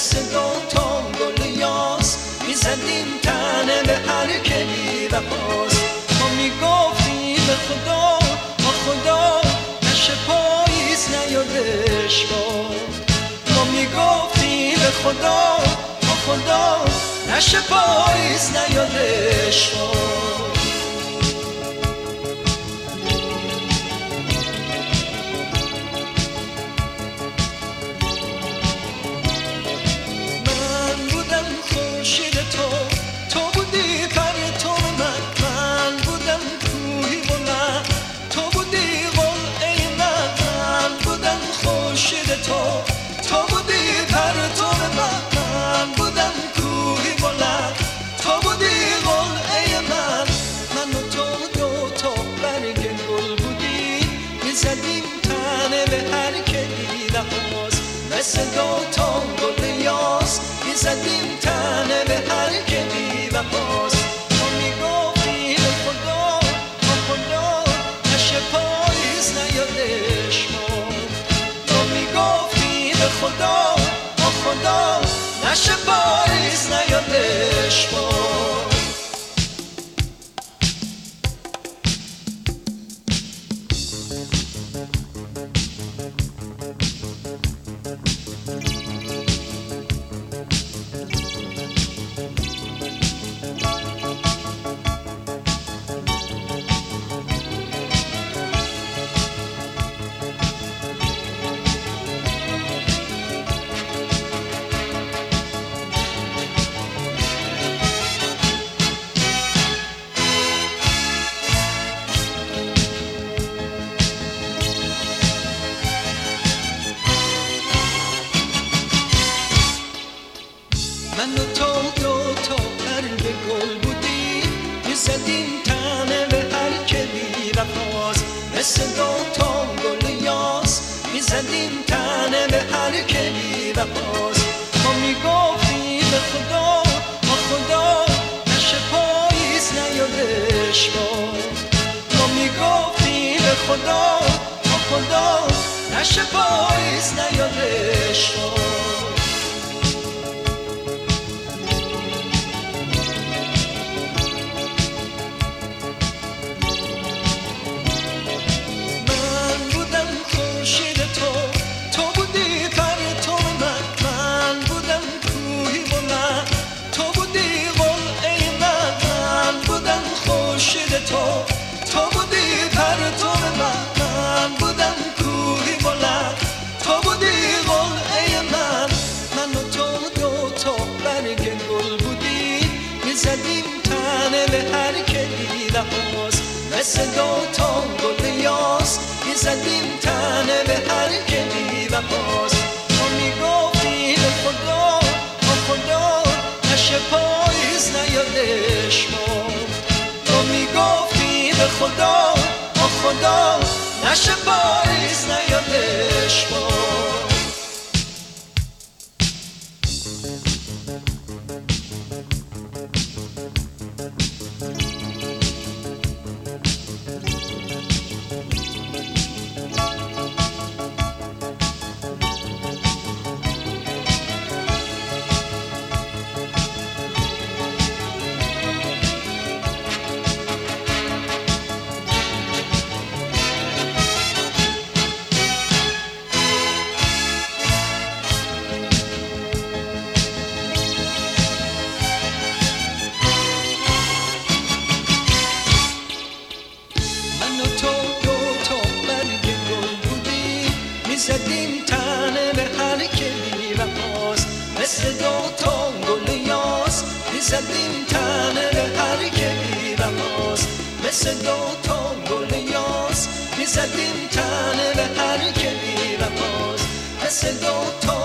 مثل دوتا گل یاس میزدیم تنه به هر که بی وفاست. ما میگفتیم به خدا با خدا نشه پاییز نیادش باد. ما میگفتیم به خدا با خدا نشه پاییز نیادش باد. تو بودی پرتو من بودم کوهی بلند. تو بودی قلعه من و تو دوتا برگ گل بودی میزدیم تنه به هر که دیده هاست. مثل دوتا گل یاس میزدیم تنه به هر که دیده هاست. ما میگفتیم به خدا با خدا نشه پاییز نیادش باد. ما میگفتیم به خدا با خدا نشه پاییز نیادش باد. من و تو دوتا برگ گل بودی میزدیم تنه به هر که بی وفاست. مثل دوتا گل یاس میزدیم تنه به هر که بی وفاست. ما میگفتیم به خدا با خدا نشه پاییز نیادش باد. ما میگفتیم به خدا با خدا نشه پاییز نیادش باد. تو بودی پرتو من بودم کوهی بلند. تو بودی قلعه من و تو دوتا برگ گل بودی میزدیم تنه به هر که دیده هاست. مثل دوتا گل یاس میزدیم تنه به هر که دیده هاست. ما میگفتیم به خدا با خدا نشه پاییز نیادش باد. ما میگفتیم به خدا با خدا نشه پاییز نیادش باد. میزدیم تنه به هر که بی وفاست. مثل دوتا گل یاس میزدیم تنه به هر که بی وفاست. مثل دوتا گل یاس میزدیم تنه به هر که بی وفاست. مثل دوتا